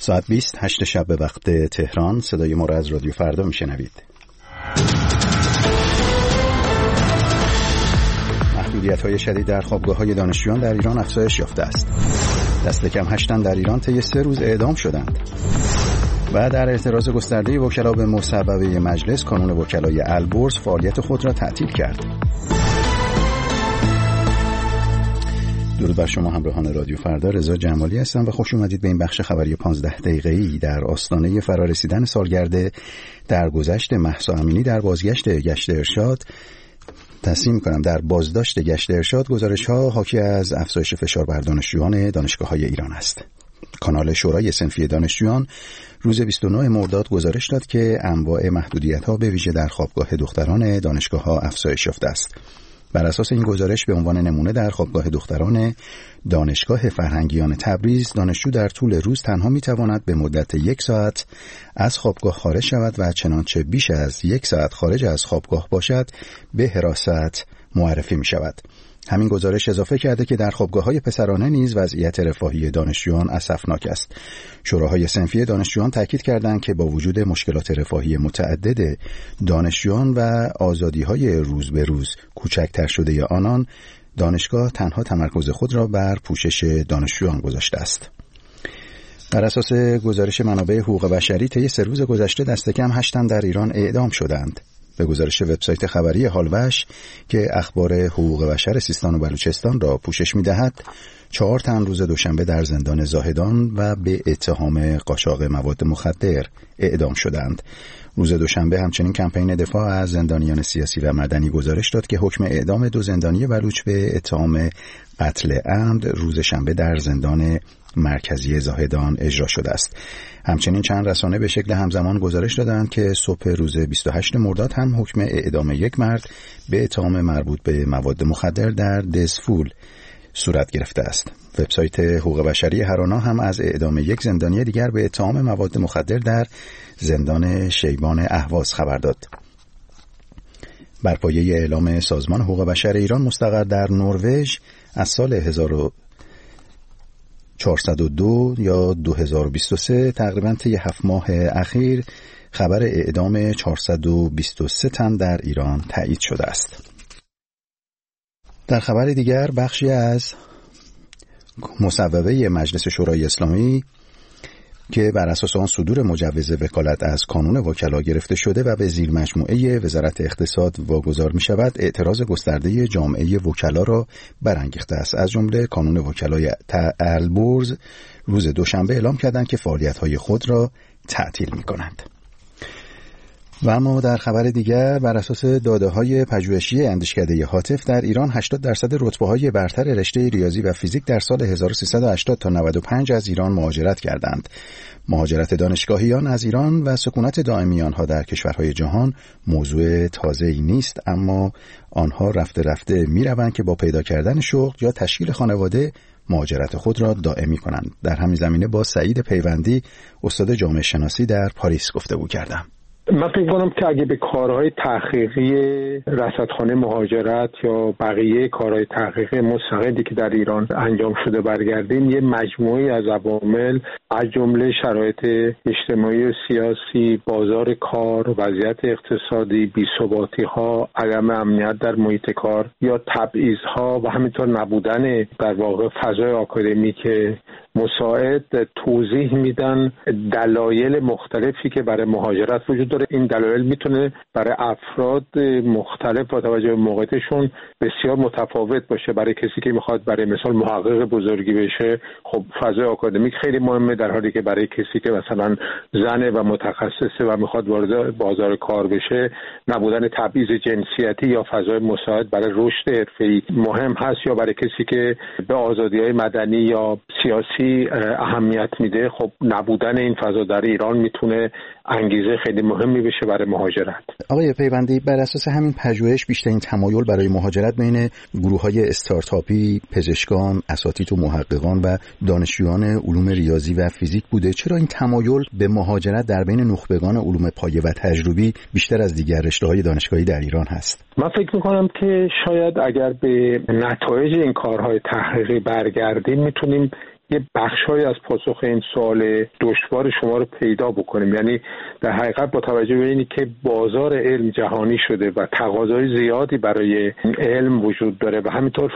ساعت 20 8 شب به وقت تهران. صدای ما را از رادیو فردا میشنوید. محدودیت‌های شدید در خوابگاه‌های دانشجویان در ایران افزایش یافته است. دست کم 8 تن در ایران طی 3 روز اعدام شدند. و در اعتراض گسترده وکلا به مصوبه مجلس، کانون وکلای البرز فعالیت خود را تعطیل کرد. درود بر شما همراهان رادیو فردا، رضا جمالی هستم و خوش اومدید به این بخش خبری 15 دقیقه‌ای در آستانه فرارسیدن سالگرد درگذشت مهسا امینی در بازگشت گشت ارشاد. تصمیم می‌کنم در بازداشت گشت ارشاد گزارش‌ها حاکی از افزایش فشار بر دانشجویان دانشگاه‌های ایران است. کانال شورای صنفی دانشجویان روز 29 مرداد گزارش داد که انواع محدودیت‌ها به ویژه در خوابگاه دختران دانشگاه‌ها افزایش یافته است. بر اساس این گزارش به عنوان نمونه در خوابگاه دختران دانشگاه فرهنگیان تبریز، دانشجو در طول روز تنها می‌تواند به مدت 1 ساعت از خوابگاه خارج شود و چنانچه بیش از 1 ساعت خارج از خوابگاه باشد به حراست معرفی می‌شود. همین گزارش اضافه کرده که در خوابگاه‌های پسرانه نیز وضعیت رفاهی دانشجویان اسفناک است. شوراهای صنفی دانشجویان تاکید کردند که با وجود مشکلات رفاهی متعدد دانشجویان و آزادی‌های روز به روز کوچکتر شده آنان، دانشگاه تنها تمرکز خود را بر پوشش دانشجویان گذاشته است. بر اساس گزارش منابع حقوق بشری طی 3 روز گذشته دست کم 8 تن در ایران اعدام شدند. به گزارش وبسایت خبری حالوش که اخبار حقوق بشر سیستان و بلوچستان را پوشش می‌دهد، 4 تن روز دوشنبه در زندان زاهدان و به اتهام قاچاق مواد مخدر اعدام شدند. روز دوشنبه همچنین کمپین دفاع از زندانیان سیاسی و مدنی گزارش داد که حکم اعدام 2 زندانی بلوچ به اتهام قتل عمد روز شنبه در زندان مرکزی زاهدان اجرا شده است. همچنین چند رسانه به شکل همزمان گزارش دادند که صبح روز 28 مرداد هم حکم اعدام 1 مرد به اتهام مربوط به مواد مخدر در دزفول صورت گرفته است. وبسایت حقوق بشری هرانا هم از اعدام 1 زندانی دیگر به اتهام مواد مخدر در زندان شیبان اهواز خبر داد. بر پایه اعلام سازمان حقوق بشر ایران مستقر در نروژ از سال 1402 یا 2023 تقریباً طی 7 ماه اخیر خبر اعدام 423 تن در ایران تایید شده است. در خبر دیگر، بخشی از مصوبه مجلس شورای اسلامی که بر اساس آن صدور مجوز وکالت از کانون وکلا گرفته شده و به زیر مجموعه وزارت اقتصاد واگذار می شود، اعتراض گسترده جامعه وکلا را برانگیخته است. از جمله کانون وکلای البرز روز دوشنبه اعلام کردند که فعالیت‌های خود را تعطیل می کنند. و اما در خبر دیگر، بر اساس داده‌های پژوهشی اندیشکده هاتف در ایران 80% رتبه‌های برتر رشته ریاضی و فیزیک در سال 1380 تا 95 از ایران مهاجرت کردند. مهاجرت دانشگاهیان از ایران و سکونت دائمی آنها در کشورهای جهان موضوع تازه‌ای نیست، اما آنها رفته رفته می‌روند که با پیدا کردن شغل یا تشکیل خانواده مهاجرت خود را دائمی کنند. در همین زمینه با سعید پیوندی، استاد جامعه شناسی در پاریس گفتگو کردم. من فکر کنم که اگه به کارهای تحقیقی رصدخانه مهاجرت یا بقیه کارهای تحقیقی مستقلی که در ایران انجام شده برگردیم، یه مجموعی از عوامل از جمله شرایط اجتماعی و سیاسی، بازار کار، وضعیت اقتصادی، بی‌ثباتی‌ها، عدم امنیت در محیط کار یا تبعیض‌ها و همینطور نبودن در واقع فضای آکادمیک مساعد توضیح میدن دلایل مختلفی که برای مهاجرت وجود داره. این دلایل میتونه برای افراد مختلف با توجه به موقعیتشون بسیار متفاوت باشه. برای کسی که میخواد برای مثال محقق بزرگی بشه، خب فضای آکادمیک خیلی مهمه، در حالی که برای کسی که مثلا زنه و متخصصه و میخواد وارد بازار کار بشه، نبودن تبعیض جنسیتی یا فضای مساعد برای رشد حرفه‌ای مهم هست. یا برای کسی که به آزادی‌های مدنی یا سیاسی اهمیت میده، خب نبودن این فضا در ایران میتونه انگیزه خیلی مهمی بشه برای مهاجرت. آقای پیوندی، بر اساس همین پژوهش بیشترین تمایل برای مهاجرت بین گروه‌های استارتاپی، پزشکان، اساتید و محققان و دانشجویان علوم ریاضی و فیزیک بوده. چرا این تمایل به مهاجرت در بین نخبگان علوم پایه و تجربی بیشتر از دیگر رشته‌های دانشگاهی در ایران هست؟ من فکر می‌کنم که شاید اگر به نتایج این کارهای تحقیقی برگردیم، میتونیم یه بخش‌هایی از پاسخ این سوال دشوار شما رو پیدا بکنیم. یعنی در حقیقت با توجه به اینی که بازار علم جهانی شده و تقاضای زیادی برای علم وجود داره و همینطور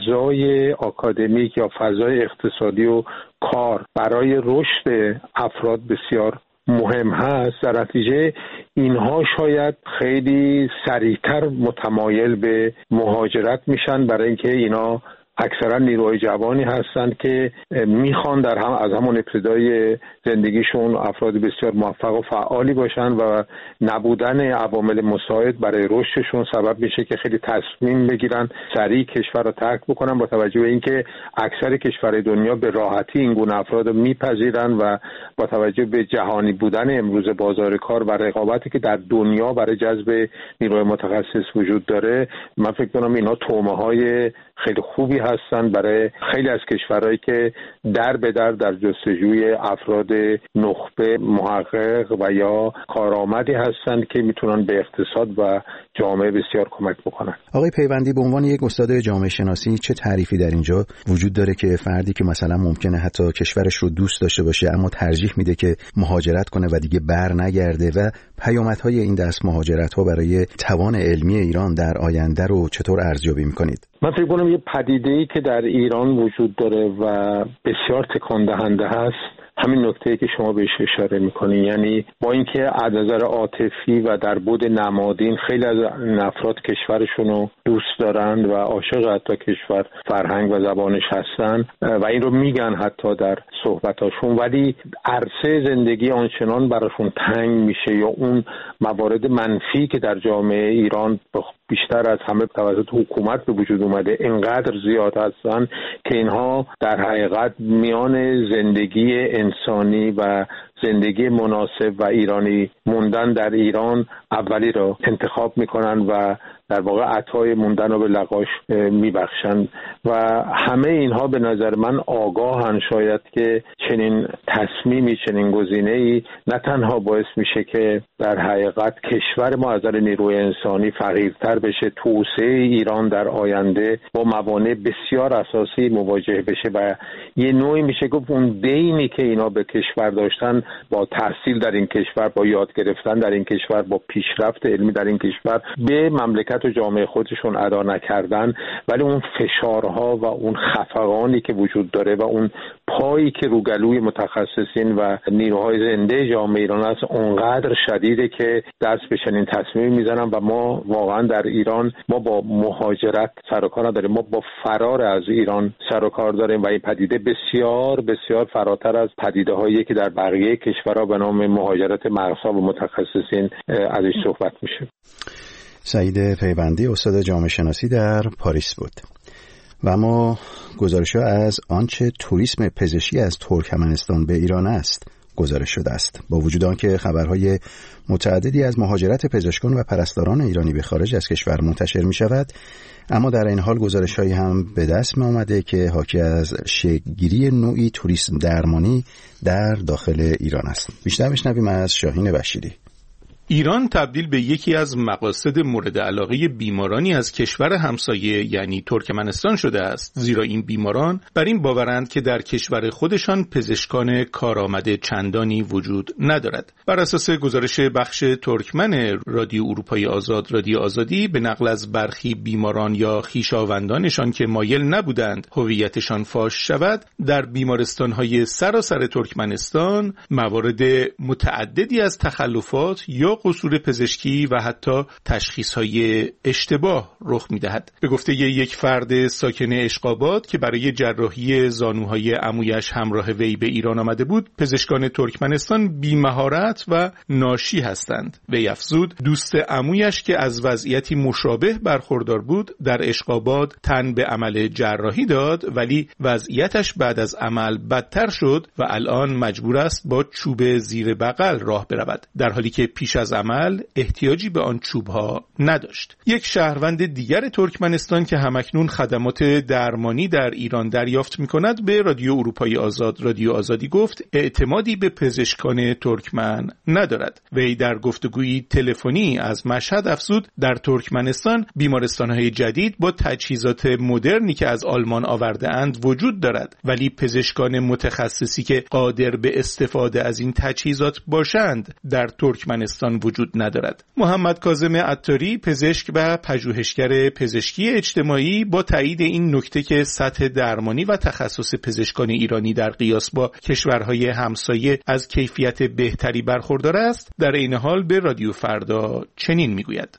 فضای آکادمیک یا فضای اقتصادی و کار برای رشد افراد بسیار مهم هست، در نتیجه اینها شاید خیلی سریعتر متمایل به مهاجرت میشن، برای اینکه اینا اکثرا نیروهای جوانی هستند که میخوان از همون ابتدای زندگیشون افراد بسیار موفق و فعالی باشن و نبودن عوامل مساعد برای رشدشون سبب میشه که خیلی تصمیم بگیرن سریع کشور رو ترک بکنن، با توجه به اینکه اکثر کشورهای دنیا به راحتی این گونه افراد رو میپذیرن و با توجه به جهانی بودن امروز بازار کار و رقابتی که در دنیا برای جذب نیروی متخصص وجود داره، من فکر کنم اینها تومه‌های خیلی خوبی هستن برای خیلی از کشورهایی که در به در جستجوی افراد نخبه محقق و یا کارآمدی هستند که میتونن به اقتصاد و جامعه بسیار کمک بکنن. آقای پیوندی، به عنوان یک استاد جامعه شناسی چه تعریفی در اینجا وجود داره که فردی که مثلا ممکنه حتی کشورش رو دوست داشته باشه اما ترجیح میده که مهاجرت کنه و دیگه بر نگرده و پیامدهای این دست مهاجرت‌ها برای توان علمی ایران در آینده رو چطور ارزیابی می‌کنید؟ من فکر کنم یه پدیده‌ای که در ایران وجود داره و بسیار تکان دهنده هست همین نکته‌ای که شما بهش اشاره می‌کنید. یعنی با اینکه از نظر عاطفی و در بعد نمادین خیلی از افراد کشورشون رو دوست دارن و عاشق حتی کشور، فرهنگ و زبانش هستن و این رو میگن حتی در صحبتاشون، ولی عرصه زندگی آنچنان براشون تنگ میشه یا اون موارد منفی که در جامعه ایران بیشتر از همه توسط حکومت به وجود اومده اینقدر زیاد هستن که اینها در حقیقت میان زندگی انسانی و زندگی مناسب و ایرانی موندن در ایران اولی رو انتخاب میکنن و در واقع عطای موندن رو به لقاش میبخشن و همه اینها به نظر من آگاهن شاید که چنین تصمیمی، چنین گزینه‌ای نه تنها باعث میشه که در حقیقت کشور ما از نظر نیروی انسانی فقیرتر بشه، توسعه ایران در آینده با موانع بسیار اساسی مواجه بشه و یه نوعی میشه گفت اون دینی که اینا به کشور داشتن با تحصیل در این کشور، با یاد گرفتن در این کشور، با پیشرفت علمی در این کشور به مملکت و جامعه خودشون ادا نکردن، ولی اون فشارها و اون خفقانی که وجود داره و اون پایی که رو گلوی متخصصین و نیروهای زنده جامعه ایران است اونقدر شدیده که دست به چنین تصمیمی میزنن و ما واقعا در ایران ما با مهاجرت سر و کار نداریم، ما با فرار از ایران سر و کار داریم و این پدیده بسیار بسیار فراتر از پدیده هایی که در بقیه کشورها به نام مهاجرت مغزها و متخصصین ازش صحبت میشه. سعید پیوندی، استاد جامعه شناسی در پاریس بود. و اما گزارش‌ها از آنچه توریسم پزشکی از ترکمنستان به ایران است گزارش شده است. با وجود آنکه خبرهای متعددی از مهاجرت پزشکان و پرستاران ایرانی به خارج از کشور منتشر می شود، اما در این حال گزارش‌هایی هم به دست می آمده که حاکی از شکل‌گیری نوعی توریسم درمانی در داخل ایران است. بیشتر بشنویم از شاهین بشیری. ایران تبدیل به یکی از مقاصد مورد علاقه بیمارانی از کشور همسایه یعنی ترکمنستان شده است، زیرا این بیماران بر این باورند که در کشور خودشان پزشکان کارآمد چندانی وجود ندارد. بر اساس گزارش بخش ترکمن رادیو اروپای آزاد، رادیو آزادی، به نقل از برخی بیماران یا خویشاوندانشان که مایل نبودند هویتشان فاش شود، در بیمارستان‌های سراسر ترکمنستان موارد متعددی از تخلفات یا قصور پزشکی و حتی تشخیص‌های اشتباه رخ می‌دهد. به گفته یک فرد ساکن اشقاباد که برای جراحی زانوهای عمویش همراه وی به ایران آمده بود، پزشکان ترکمنستان بی‌مهارت و ناشی هستند. وی افزود دوست عمویش که از وضعیتی مشابه برخوردار بود در اشقاباد تن به عمل جراحی داد، ولی وضعیتش بعد از عمل بدتر شد و الان مجبور است با چوب زیر بغل راه برود، در حالی که پیش از از عمل احتیاجی به آن چوبها نداشت. یک شهروند دیگر ترکمنستان که همکنون خدمات درمانی در ایران دریافت می‌کند به رادیو اروپای آزاد، رادیو آزادی گفت اعتمادی به پزشکان ترکمن ندارد. وی در گفتگویی تلفنی از مشهد افزود در ترکمنستان بیمارستان‌های جدید با تجهیزات مدرنی که از آلمان آورده اند وجود دارد، ولی پزشکان متخصصی که قادر به استفاده از این تجهیزات باشند در ترکمنستان وجود ندارد. محمد کاظم عطاری، پزشک و پژوهشگر پزشکی اجتماعی، با تایید این نکته که سطح درمانی و تخصص پزشکان ایرانی در قیاس با کشورهای همسایه از کیفیت بهتری برخوردار است، در این حال به رادیو فردا چنین میگوید: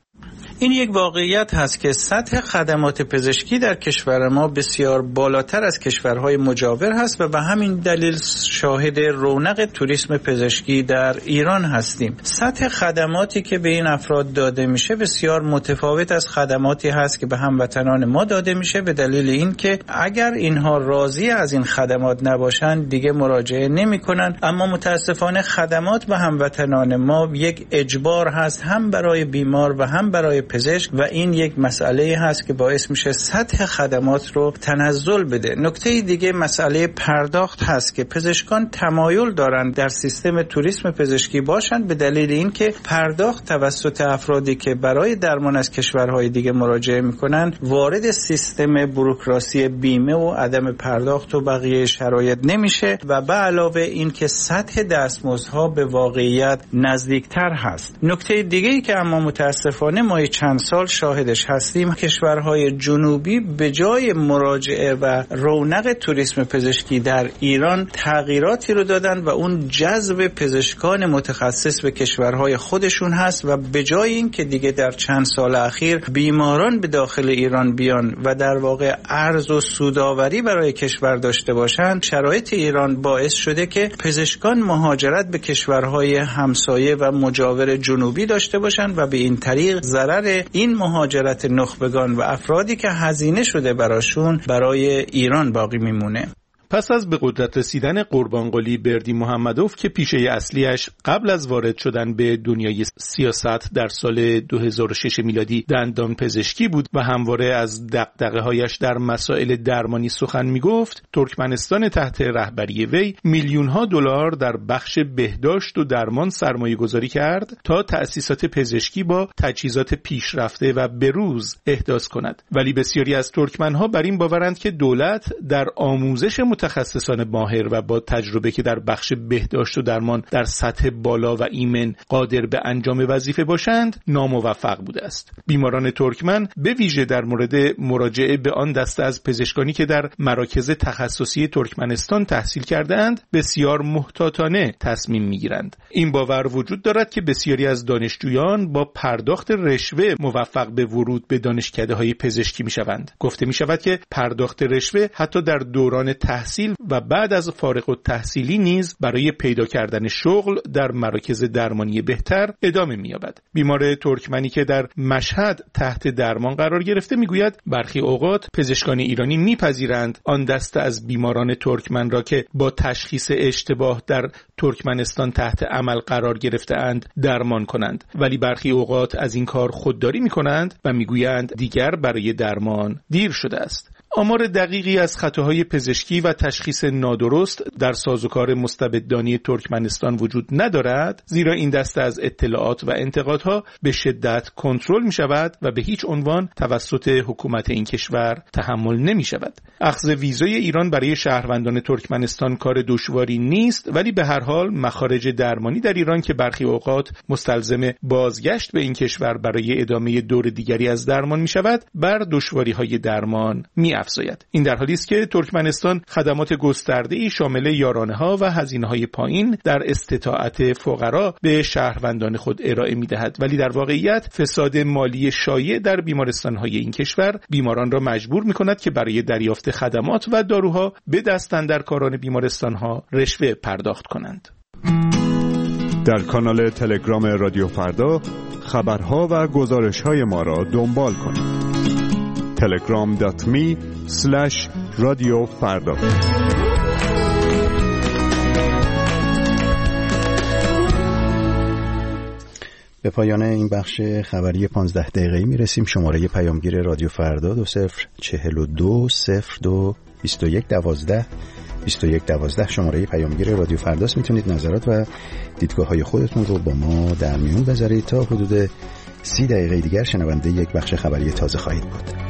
این یک واقعیت هست که سطح خدمات پزشکی در کشور ما بسیار بالاتر از کشورهای مجاور هست و به همین دلیل شاهد رونق توریسم پزشکی در ایران هستیم. سطح خدماتی که به این افراد داده میشه بسیار متفاوت از خدماتی هست که به هموطنان ما داده میشه، به دلیل این که اگر اینها راضی از این خدمات نباشن دیگه مراجعه نمیکنن. اما متاسفانه خدمات به هموطنان ما یک اجبار هست، هم برای بیمار و هم برای پزشک، و این یک مسئله هست که باعث میشه سطح خدمات رو تنزل بده. نکته دیگه مسئله پرداخت هست که پزشکان تمایل دارند در سیستم توریسم پزشکی باشند، به دلیل اینکه پرداخت توسط افرادی که برای درمان از کشورهای دیگه مراجعه میکنن وارد سیستم بوروکراسی بیمه و عدم پرداخت و بقیه شرایط نمیشه، و به علاوه این که سطح دستمزدها به واقعیت نزدیکتر هست. نکته دیگه ای که اما متاسفانه ما چند سال شاهدش هستیم، کشورهای جنوبی به جای مراجعه و رونق توریسم پزشکی در ایران تغییراتی رو دادن و اون جذب پزشکان متخصص به کشورهای خودشون هست، و به جای این که دیگه در چند سال اخیر بیماران به داخل ایران بیان و در واقع ارز و سودآوری برای کشور داشته باشند، شرایط ایران باعث شده که پزشکان مهاجرت به کشورهای همسایه و مجاور جنوبی داشته باشند و به این طریق ضرر این مهاجرت نخبگان و افرادی که هزینه شده براشون برای ایران باقی میمونه. پس از به قدرت رسیدن قربانقلی بردی محمدوف که پیشه اصلیش قبل از وارد شدن به دنیای سیاست در سال 2006 میلادی دندان پزشکی بود و همواره از دغدغه‌هایش در مسائل درمانی سخن میگفت، ترکمنستان تحت رهبری وی میلیون‌ها دلار در بخش بهداشت و درمان سرمایه گذاری کرد تا تأسیسات پزشکی با تجهیزات پیشرفته و بروز احداث کند. ولی بسیاری از ترکمن‌ها بر این باورند که دولت در آموزش متخصصان ماهر و با تجربه که در بخش بهداشت و درمان در سطح بالا و ایمن قادر به انجام وظیفه باشند ناموفق بوده است. بیماران ترکمن به ویژه در مورد مراجعه به آن دسته از پزشکانی که در مراکز تخصصی ترکمنستان تحصیل کرده‌اند بسیار محتاطانه تصمیم می‌گیرند. این باور وجود دارد که بسیاری از دانشجویان با پرداخت رشوه موفق به ورود به دانشکده‌های پزشکی می‌شوند. گفته می‌شود که پرداخت رشوه حتی در دوران تحصیل و بعد از فارغ التحصیلی نیز برای پیدا کردن شغل در مراکز درمانی بهتر ادامه می‌یابد. بیمار ترکمنی که در مشهد تحت درمان قرار گرفته میگوید برخی اوقات پزشکان ایرانی میپذیرند آن دسته از بیماران ترکمن را که با تشخیص اشتباه در ترکمنستان تحت عمل قرار گرفته‌اند درمان کنند، ولی برخی اوقات از این کار خودداری می‌کنند و میگویند دیگر برای درمان دیر شده است. آمار دقیقی از خطاهای پزشکی و تشخیص نادرست در سازوکار مستبدانه ترکمنستان وجود ندارد، زیرا این دسته از اطلاعات و انتقادها به شدت کنترل می شود و به هیچ عنوان توسط حکومت این کشور تحمل نمی شود. اخذ ویزای ایران برای شهروندان ترکمنستان کار دشواری نیست، ولی به هر حال مخارج درمانی در ایران که برخی اوقات مستلزم بازگشت به این کشور برای ادامه دور دیگری از درمان می شود، بر دشواری‌های درمان می افزاید. این در حالی است که ترکمنستان خدمات گسترده‌ای شامل یارانه‌ها و هزینه‌های پایین در استطاعت فقرا به شهروندان خود ارائه می‌دهد، ولی در واقعیت فساد مالی شایع در بیمارستان‌های این کشور بیماران را مجبور می‌کند که برای دریافت خدمات و داروها به دستاندرکاران بیمارستان‌ها رشوه پرداخت کنند. در کانال تلگرام رادیو فردا خبرها و گزارش‌های ما را دنبال کنید. telegram.me/رادیو فردا. به پایان این بخش خبری 15 دقیقه‌ای میرسیم. شماره پیامگیر رادیو فردا 2042022112 شماره پیامگیر رادیو فرداست. میتونید نظرات و دیدگاه‌های خودتون رو با ما در میون بذارید. تا حدود 30 دقیقه دیگر شنونده یک بخش خبری تازه خواهید بود.